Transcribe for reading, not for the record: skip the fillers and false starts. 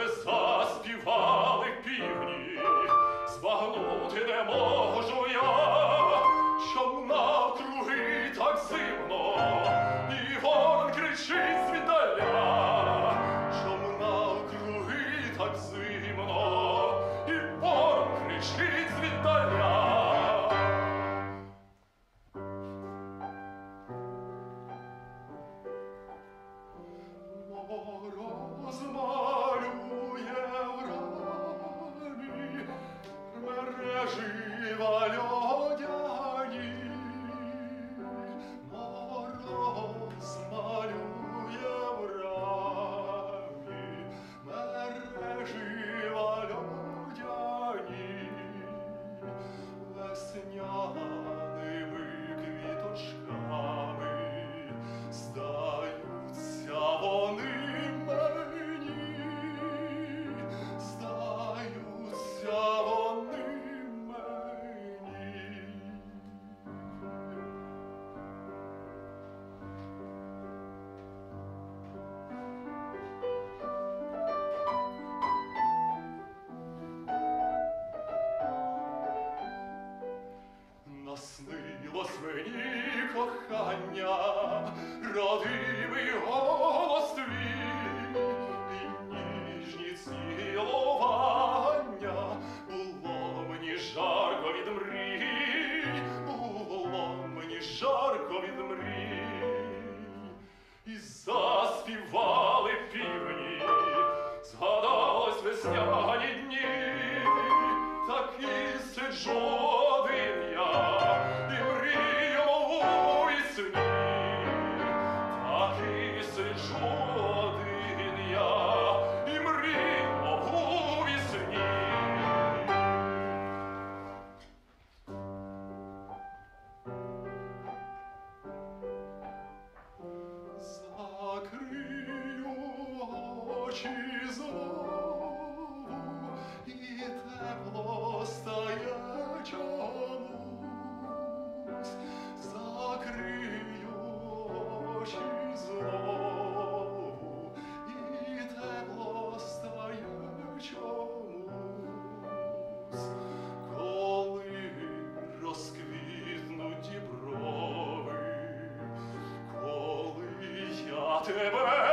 вже заспівали півні, збагнути не можу я, чом навкруги так зимно, і ворон кричить звіддаля, чом навкруги так зимно, і ворон кричить звіддаля. Мороз малює в рамі мережива льодяні. Мороз малює в рамі мережива льодяні. Весняними квіточками здаються вони мені, здаються вони мені. Наснилось мені кохання, родимий голос твій, і ніжні цілування. Було мені жарко від мрій, було мені жарко від мрій. І заспівали півні, згадалось весняні дні, так і сиджу один я, і мрію у вісні, так і сиджу один я, і мрію у вісні. Закрию очі знову, і тепло стає чомусь. Закрию очі знову, і тепло стає чомусь. Коли розквітнуть ті брови, коли я тебе